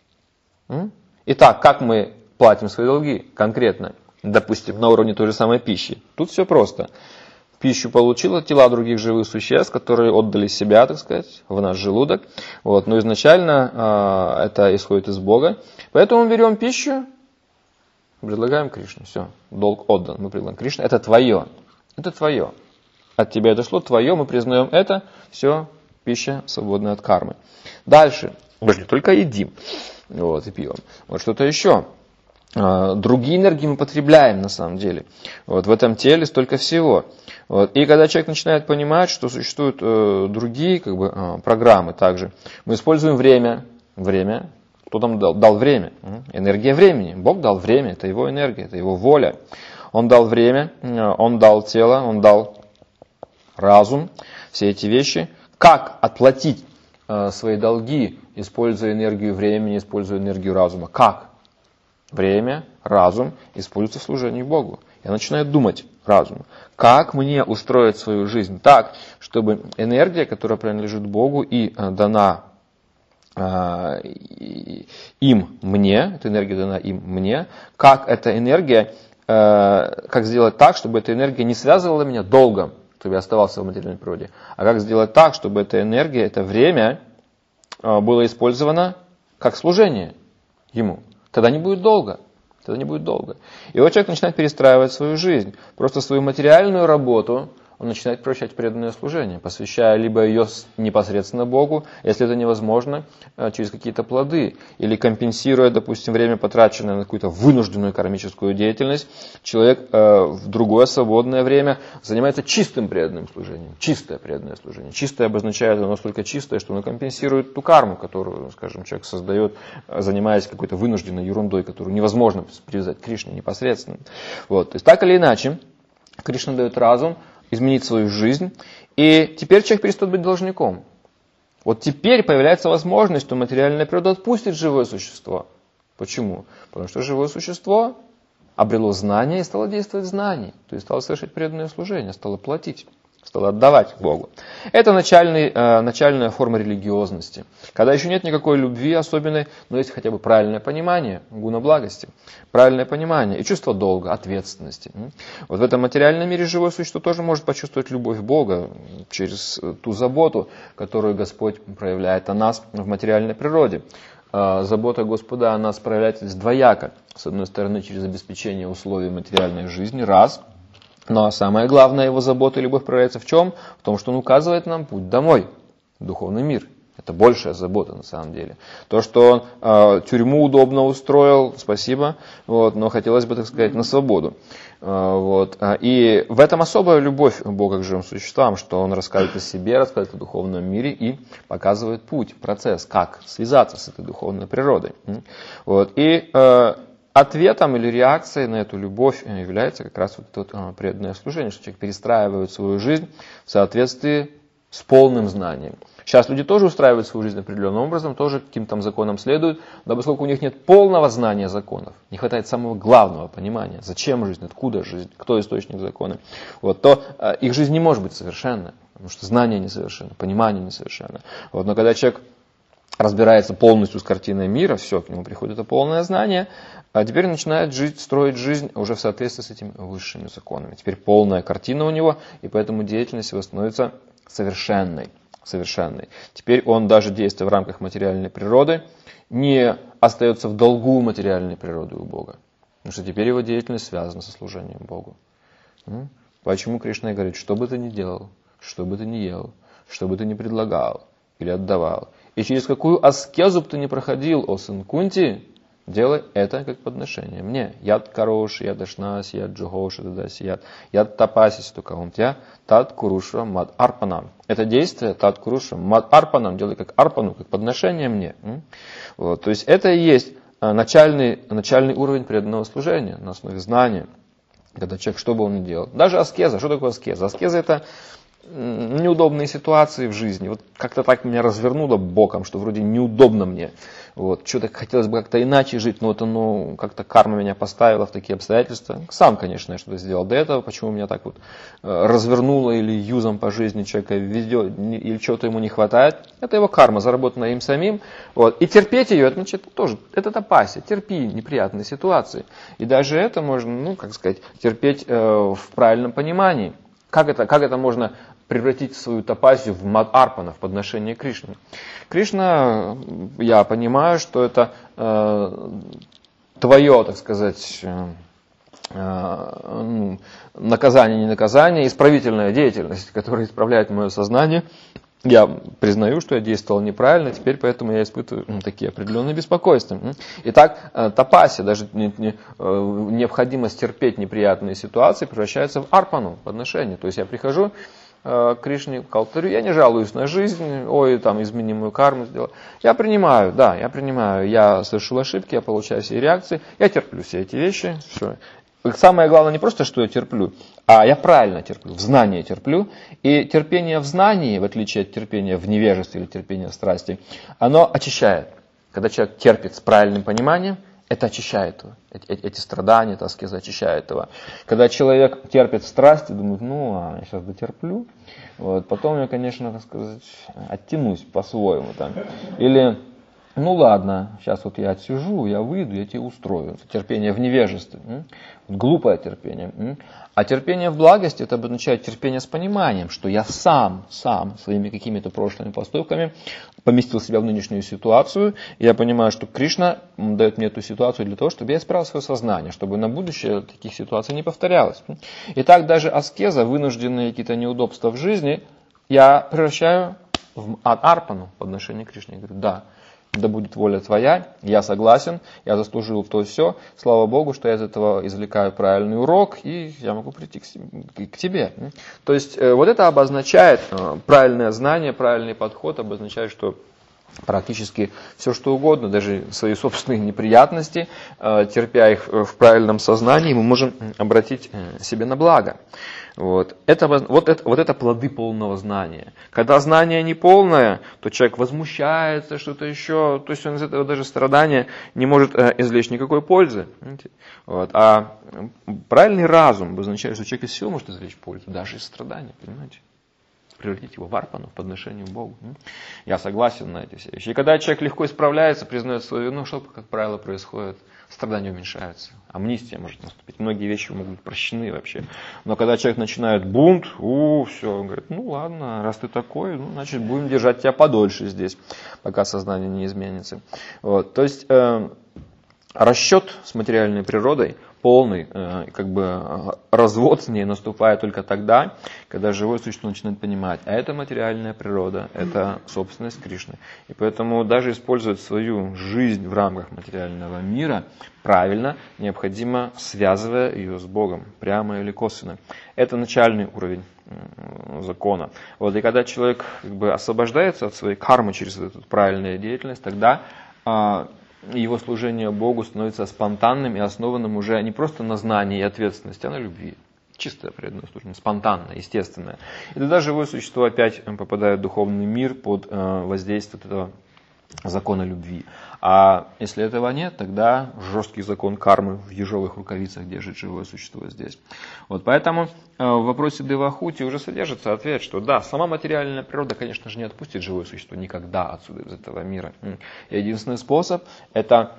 Итак, как мы платим свои долги конкретно? Допустим, на уровне той же самой пищи. Тут все просто. Пищу получила тела других живых существ, которые отдали себя, так сказать, в наш желудок. Вот. Но изначально э, это исходит из Бога. Поэтому мы берем пищу, предлагаем Кришне. Все, долг отдан. Мы предлагаем Кришне. Это твое. Это твое. От тебя это шло, твое, мы признаем это. Все, пища, свободная от кармы. Дальше, мы же не только едим, вот, и пьем, вот что-то еще. Другие энергии мы потребляем на самом деле. Вот, в этом теле столько всего. Вот. И когда человек начинает понимать, что существуют э, другие как бы, э, программы также, мы используем время. Время. Кто нам дал? Дал время. Энергия времени. Бог дал время, это его энергия, это его воля. Он дал время, он дал тело, он дал разум. Все эти вещи. Как отплатить э, свои долги, используя энергию времени, используя энергию разума? Как? Время, разум используются в служении Богу. Я начинаю думать разумом. Как мне устроить свою жизнь так, чтобы энергия, которая принадлежит Богу и э, дана э, им мне, эта энергия дана им мне, как эта энергия, э, как сделать так, чтобы эта энергия не связывала меня долгом, чтобы я оставался в материальной природе, а как сделать так, чтобы эта энергия, это время э, было использовано как служение Ему. Тогда не будет долго. Тогда не будет долго. И вот человек начинает перестраивать свою жизнь. Просто свою материальную работу он начинает превращать в преданное служение, посвящая либо ее непосредственно Богу, если это невозможно, через какие-то плоды, или компенсируя, допустим, время, потраченное на какую-то вынужденную кармическую деятельность, человек э, в другое свободное время занимается чистым преданным служением. Чистое преданное служение. Чистое обозначает оно настолько чистое, что оно компенсирует ту карму, которую, скажем, человек создает, занимаясь какой-то вынужденной ерундой, которую невозможно привязать к Кришне непосредственно. Вот. То есть так или иначе, Кришна дает разум, изменить свою жизнь, и теперь человек перестает быть должником. Вот теперь появляется возможность, что материальная природа отпустит живое существо. Почему? Потому что живое существо обрело знание и стало действовать в знании, то есть стало совершать преданное служение, стало платить, стало отдавать Богу. Это начальный, э, начальная форма религиозности. Когда еще нет никакой любви особенной, но есть хотя бы правильное понимание гуна благости, правильное понимание и чувство долга, ответственности. Вот в этом материальном мире живое существо тоже может почувствовать любовь Бога через ту заботу, которую Господь проявляет о нас в материальной природе. Забота Господа о нас проявляется двояко. С одной стороны, через обеспечение условий материальной жизни, раз. Но самое главное, его забота и любовь проявляется в чем? В том, что он указывает нам путь домой, в духовный мир. Это большая забота на самом деле. То, что он э, тюрьму удобно устроил, спасибо, вот, но хотелось бы, так сказать, на свободу. Э, вот. И в этом особая любовь Бога к живым существам, что он рассказывает о себе, рассказывает о духовном мире и показывает путь, процесс, как связаться с этой духовной природой. Вот. И э, ответом или реакцией на эту любовь является как раз вот это вот преданное служение, что человек перестраивает свою жизнь в соответствии с полным знанием. Сейчас люди тоже устраивают свою жизнь определенным образом, тоже каким-то там законам следуют, но поскольку у них нет полного знания законов, не хватает самого главного понимания, зачем жизнь, откуда жизнь, кто источник закона, вот, то э, их жизнь не может быть совершенна, потому что знание несовершенно, понимание несовершенно. Вот, но когда человек разбирается полностью с картиной мира, все, к нему приходит это полное знание, а теперь начинает жить, строить жизнь уже в соответствии с этими высшими законами. Теперь полная картина у него, и поэтому деятельность его становится совершенной. совершенной. Теперь он, даже действуя в рамках материальной природы, не остается в долгу материальной природы у Бога. Потому что теперь его деятельность связана со служением Богу. Почему Кришна говорит, что бы ты ни делал, что бы ты ни ел, что бы ты ни предлагал или отдавал, и через какую аскезу бы ты ни проходил, о сын Кунти, делай это как подношение мне. Яд карош, яд ашнас, яд джухош, яд, яд тапасис, тукаунтя, тат куруша мад арпанам. Это действие тат куруша мад арпанам, делай как арпану, как подношение мне. Вот, то есть это и есть начальный, начальный уровень преданного служения на основе знания. Когда человек, что бы он ни делал. Даже аскеза. Что такое аскеза? Аскеза это неудобные ситуации в жизни. Вот как-то так меня развернуло боком, что вроде неудобно мне. Вот. Что-то хотелось бы как-то иначе жить, но вот оно, как-то карма меня поставила в такие обстоятельства. Сам, конечно, я что-то сделал до этого, почему меня так вот развернуло или юзом по жизни человека ведет, или чего-то ему не хватает. Это его карма, заработанная им самим. Вот. И терпеть ее, это значит тоже, это тапасия, терпи неприятные ситуации. И даже это можно, ну, как сказать, терпеть э, в правильном понимании. Как это, как это можно превратить свою тапасию в мад арпана, в подношение Кришне? Кришна, я понимаю, что это э, твое, так сказать, э, э, наказание, не наказание, исправительная деятельность, которая исправляет мое сознание я признаю, что я действовал неправильно, теперь поэтому я испытываю ну, такие определенные беспокойства. Итак, тапасия, даже не, не, необходимость терпеть неприятные ситуации, превращается в арпану, подношение. То есть я прихожу к Кришне, к алтарю, я не жалуюсь на жизнь, ой, там, измени мою карму, сделал. Я принимаю, да, я принимаю, я совершил ошибки, я получаю все реакции, я терплю все эти вещи, все. Самое главное не просто, что я терплю, а я правильно терплю, в знании терплю. И терпение в знании, в отличие от терпения в невежестве или терпения в страсти, оно очищает. Когда человек терпит с правильным пониманием, это очищает его. Эти страдания, эта аскеза очищает его. Когда человек терпит в страсти, думает, ну, а я сейчас дотерплю, вот, потом я, конечно, так сказать, оттянусь по-своему. Там. Или... Ну ладно, сейчас вот я отсижу, я выйду, я тебе устрою. Терпение в невежестве, глупое терпение. А терпение в благости, это обозначает терпение с пониманием, что я сам, сам своими какими-то прошлыми поступками поместил себя в нынешнюю ситуацию. И я понимаю, что Кришна дает мне эту ситуацию для того, чтобы я исправил свое сознание, чтобы на будущее таких ситуаций не повторялось. И так даже аскеза, вынужденные какие-то неудобства в жизни, я превращаю в арпану по отношению к Кришне. Я говорю, да. Да будет воля твоя, я согласен, я заслужил то все. Слава Богу, что я из этого извлекаю правильный урок, и я могу прийти к тебе. То есть вот это обозначает правильное знание, правильный подход, обозначает, что практически все, что угодно, даже свои собственные неприятности, терпя их в правильном сознании, мы можем обратить себе на благо. Вот это, вот, это, вот это плоды полного знания. Когда знание не полное, то человек возмущается, что-то еще, то есть он из этого даже страдания не может извлечь никакой пользы. Вот. А правильный разум обозначает, что человек из всего может извлечь пользу, даже из страдания, понимаете? Превратить его в арпану, в подношение Богу. Я согласен на эти все вещи. И когда человек легко исправляется, признает свою вину, что, как правило, происходит? Страдания уменьшаются. Амнистия может наступить. Многие вещи могут быть прощены вообще. Но когда человек начинает бунт, у, все, он говорит, ну ладно, раз ты такой, ну, значит, будем держать тебя подольше здесь, пока сознание не изменится. Вот. То есть э, расчет с материальной природой, полный э, как бы развод с ней наступает только тогда, когда живое существо начинает понимать, а это материальная природа, это собственность Кришны. И поэтому даже использовать свою жизнь в рамках материального мира правильно необходимо, связывая ее с Богом, прямо или косвенно. Это начальный уровень э, закона. Вот, и когда человек как бы освобождается от своей кармы через эту правильную деятельность, тогда э, его служение Богу становится спонтанным и основанным уже не просто на знании и ответственности, а на любви. Чистое преданное служение, спонтанное, естественное. И тогда живое существо опять попадает в духовный мир под воздействием этого закона любви. А если этого нет, тогда жесткий закон кармы в ежовых рукавицах держит живое существо здесь. Вот поэтому в вопросе Девахути уже содержится ответ, что да, сама материальная природа, конечно же, не отпустит живое существо никогда отсюда, из этого мира. И единственный способ – это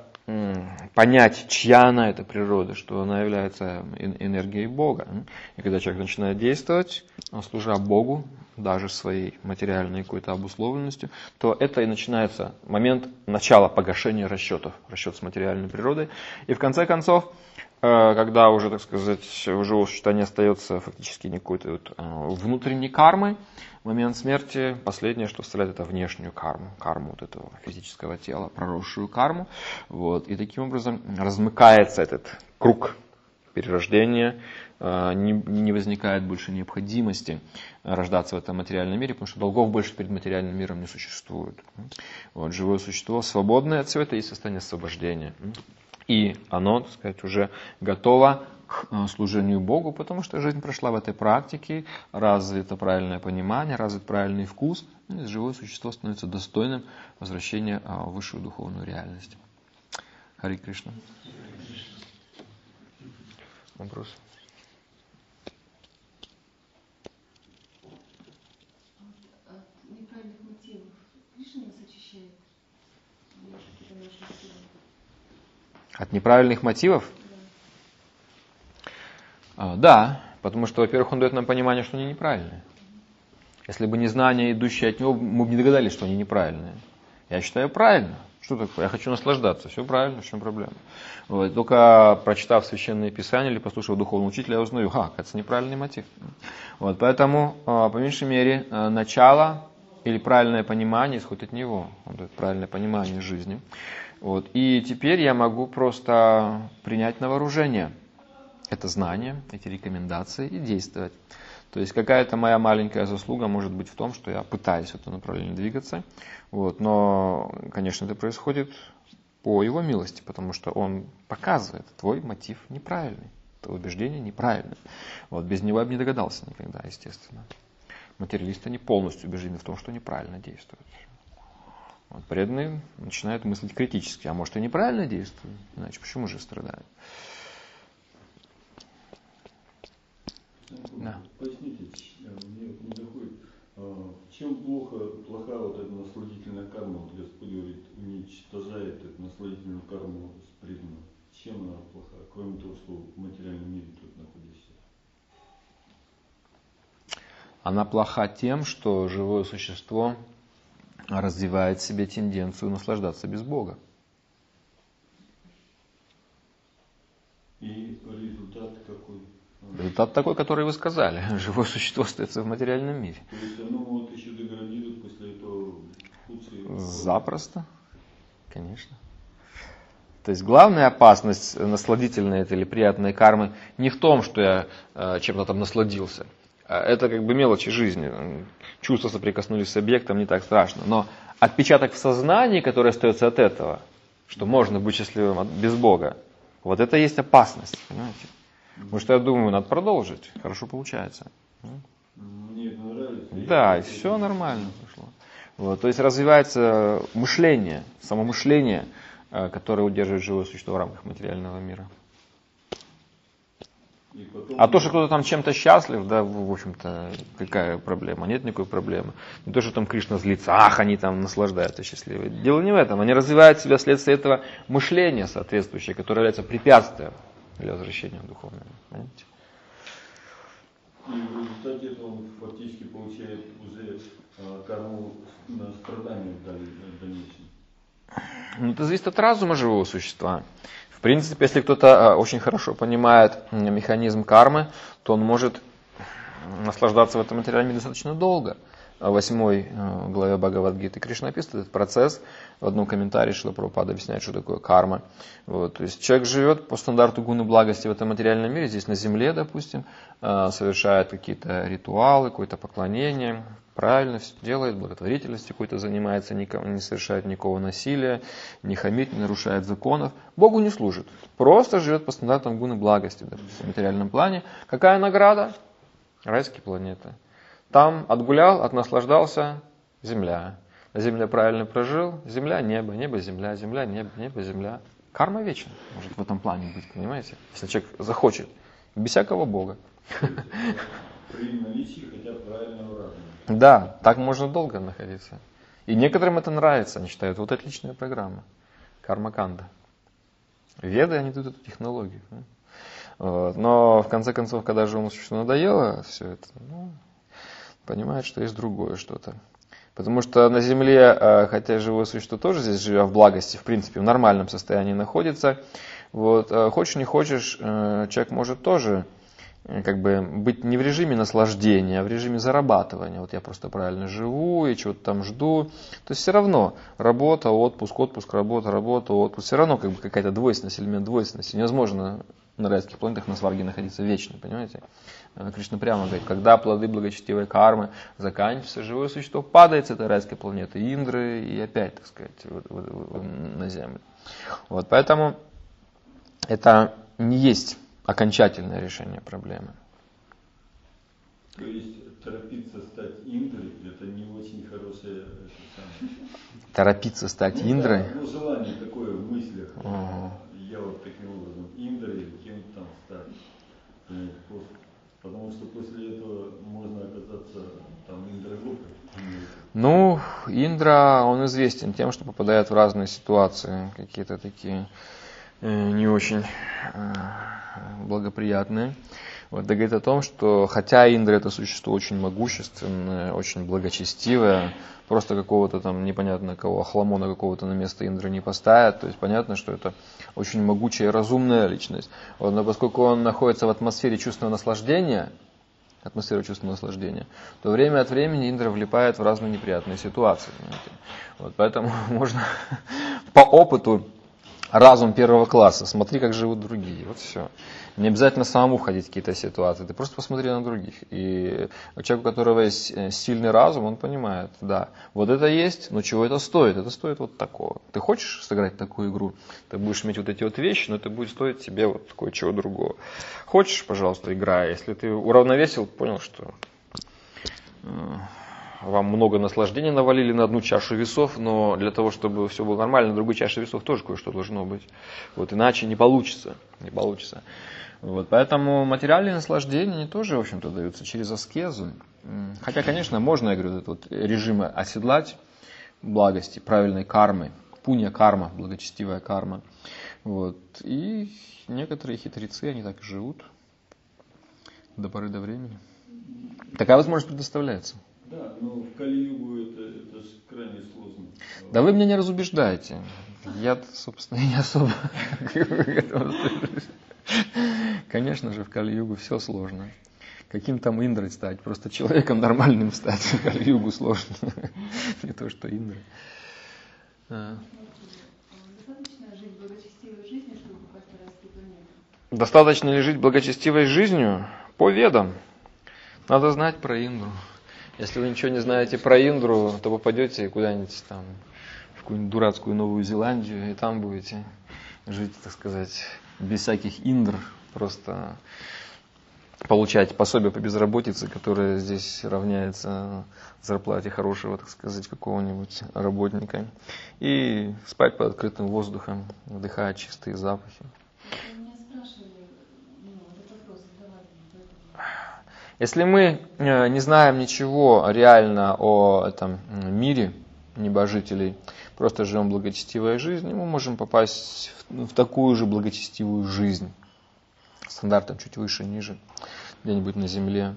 понять, чья она, эта природа, что она является энергией Бога. И когда человек начинает действовать, служа Богу, даже своей материальной какой-то обусловленностью, то это и начинается момент начала погашения расчетов, расчет с материальной природой. И в конце концов, когда уже, так сказать, у живого существа не остается фактически никакой-то вот внутренней кармы, в момент смерти последнее, что стреляет, это внешнюю карму, карму вот этого физического тела, проросшую карму. Вот. И таким образом размыкается этот круг перерождения, не, не возникает больше необходимости рождаться в этом материальном мире, потому что долгов больше перед материальным миром не существует. Вот. Живое существо, свободное от всего, это и состояние освобождения. И оно, так сказать, уже готово к служению Богу, потому что жизнь прошла в этой практике, развито правильное понимание, развит правильный вкус, и живое существо становится достойным возвращения в высшую духовную реальность. Хари Кришна. Вопрос? От неправильных мотивов Кришна нас очищает? От неправильных мотивов? Да. Да, потому что, во-первых, он дает нам понимание, что они неправильные. Если бы не знания, идущие от него, мы бы не догадались, что они неправильные. Я считаю правильно. Что такое? Я хочу наслаждаться. Все правильно, в чем проблема? Вот. Только прочитав Священное Писание или послушав духовного учителя, я узнаю, ха, это неправильный мотив. Вот. Поэтому, по меньшей мере, начало или правильное понимание исходит от него. Он дает правильное понимание жизни. Вот. И теперь я могу просто принять на вооружение это знание, эти рекомендации и действовать. То есть какая-то моя маленькая заслуга может быть в том, что я пытаюсь в этом направлении двигаться. Вот. Но, конечно, это происходит по его милости, потому что он показывает, твой мотив неправильный, твое убеждение неправильное. Вот. Без него я бы не догадался никогда, естественно. Материалисты не полностью убеждены в том, что неправильно действуют. Вот. Преданные начинают мыслить критически, а может и неправильно действуют, иначе почему же страдают? Да. Поясните, мне не доходит, чем плохо, плоха вот эта насладительная карма, вот Господь говорит, уничтожает эту насладительную карму с преданным. Чем она плоха, кроме того, что в материальном мире тут находишься? Она плоха тем, что живое существо развивает в себе тенденцию наслаждаться без Бога. И результат какой? Результат такой, который вы сказали. Живое существо остается в материальном мире. То есть оно вот еще деградирует после этого худшие... Запросто. Конечно. То есть главная опасность насладительной или приятной кармы не в том, что я э, чем-то там насладился. Это как бы мелочи жизни. Чувства соприкоснулись с объектом, не так страшно. Но отпечаток в сознании, который остается от этого, что можно быть счастливым без Бога, вот это и есть опасность. Понимаете? Потому что я думаю, надо продолжить. Хорошо получается. Мне это нравится. Да, и все нормально пошло. Вот, то есть развивается мышление, само мышление, которое удерживает живое существо в рамках материального мира. Потом... А то, что кто-то там чем-то счастлив, да, в общем-то, какая проблема? Нет никакой проблемы. Не то, что там Кришна злится, ах, они там наслаждаются счастливы. Дело не в этом. Они развивают в себя вследствие этого мышление соответствующее, которое является препятствием для возвращения духовного. Понимаете? И в результате этого он фактически получает уже а, карму на страдания в дальнейшем. Ну, это зависит от разума живого существа. В принципе, если кто-то очень хорошо понимает механизм кармы, то он может наслаждаться в этом материальном мире достаточно долго. В восьмой главе Бхагавад-гиты Кришна описывает этот процесс. В одном комментарии Шрила Прабхупада объясняет, что такое карма. Вот. То есть человек живет по стандарту гуны благости в этом материальном мире, здесь на земле, допустим, совершает какие-то ритуалы, какое-то поклонение, правильно все делает, благотворительностью какой-то занимается, никому не совершает никакого насилия, не хамит, не нарушает законов. Богу не служит. Просто живет по стандартам гуны благости, допустим, в материальном плане. Какая награда? Райские планеты. Там отгулял, отнаслаждался, земля. На земле правильно прожил, земля, небо, небо, земля, земля, небо, небо, земля. Карма вечна, может в этом плане быть, понимаете? Если человек захочет, без всякого Бога. При наличии хотя бы правильного разума. Да, так можно долго находиться. И некоторым это нравится, они считают, вот отличная программа. Карма-канда. Веды, они дают эту технологию. Вот. Но в конце концов, когда же ему надоело все это, ну, понимает, что есть другое что-то. Потому что на Земле, хотя живое существо тоже здесь, живя в благости, в принципе, в нормальном состоянии находится, вот, хочешь не хочешь, человек может тоже как бы быть не в режиме наслаждения, а в режиме зарабатывания. Вот я просто правильно живу и чего-то там жду. То есть все равно работа, отпуск, отпуск, работа, работа, отпуск. Все равно как бы какая-то двойственность, элемент двойственности. Невозможно на райских планетах на сварге находиться вечно, понимаете? Кришна прямо говорит, когда плоды благочестивой кармы заканчиваются, живое существо падает с этой райской планеты Индры и опять, так сказать, в, в, в, на землю. Вот, поэтому это не есть окончательное решение проблемы. То есть торопиться стать Индрой, это не очень хорошее... Торопиться стать ну, Индрой? Да, ну, желание такое в мыслях. Угу. Я вот таким образом Индрой или кем-то там стать. Потому что после этого можно оказаться там Индрагопой. Ну, Индра, он известен тем, что попадает в разные ситуации, какие-то такие э, не очень э, благоприятные. Вот, это говорит о том, что хотя Индра это существо очень могущественное, очень благочестивое, просто какого-то там непонятно кого, хламона какого-то на место Индры не поставят, то есть понятно, что это очень могучая и разумная личность. Вот, но поскольку он находится в атмосфере чувственного наслаждения, атмосферу чувства наслаждения, то время от времени Индра влипает в разные неприятные ситуации. Вот, поэтому можно по опыту разум первого класса, смотри, как живут другие. Вот все. Не обязательно самому входить в какие-то ситуации, ты просто посмотри на других. И человек, у которого есть сильный разум, он понимает, да, вот это есть, но чего это стоит? Это стоит вот такого. Ты хочешь сыграть такую игру, ты будешь иметь вот эти вот вещи, но это будет стоить тебе вот кое-чего другого. Хочешь, пожалуйста, играй. Если ты уравновесил, понял, что вам много наслаждения навалили на одну чашу весов, но для того, чтобы все было нормально, на другой чаше весов тоже кое-что должно быть. Вот иначе не получится. Не получится. Вот, поэтому материальные наслаждения они тоже, в общем-то, даются через аскезу. Хотя, конечно, можно, я говорю, этот вот режим оседлать благости, правильной кармы, пунья-карма, благочестивая карма. Вот. И некоторые хитрецы, они так и живут до поры до времени. Такая возможность предоставляется. Да, но в Кали-югу это, это же крайне сложно. Да вы меня не разубеждаете. Я, собственно, не особо к этому стремлюсь. Конечно же, в Кали-югу все сложно. Каким там Индрой стать? Просто человеком нормальным стать в Кали-югу сложно. Не то, что Индра. Достаточно жить благочестивой жизнью, чтобы попасть на райские планеты? Достаточно ли жить благочестивой жизнью? По ведам. Надо знать про Индру. Если вы ничего не знаете про Индру, то попадете куда-нибудь там в какую-нибудь дурацкую Новую Зеландию, и там будете жить, так сказать, без всяких индр, просто получать пособие по безработице, которое здесь равняется зарплате хорошего, так сказать, какого-нибудь работника, и спать под открытым воздухом, вдыхая чистые запахи. Меня спрашивали, ну, этот вопрос задавали. Если мы не знаем ничего реально о этом мире небожителей, просто живем благочестивой жизнью, мы можем попасть в, в такую же благочестивую жизнь, стандартом чуть выше, ниже, где-нибудь на земле.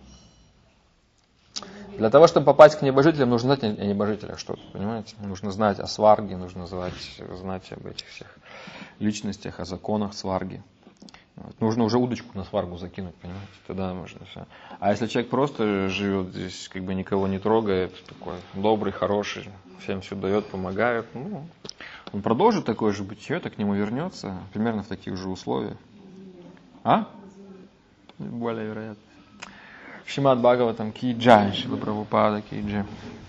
Для того, чтобы попасть к небожителям, нужно знать о небожителях что-то, понимаете? Нужно знать о сварге, нужно знать, знать об этих всех личностях, о законах сварги. Вот. Нужно уже удочку на сваргу закинуть, понимаете? Тогда можно все. А если человек просто живет здесь, как бы никого не трогает, такой добрый, хороший, всем все дает, помогает, ну, он продолжит такое же бытие, это к нему вернется, примерно в таких же условиях. А? Более вероятно. Шримад Бхагаватам ки джай, Шрила Прабхупада ки джай.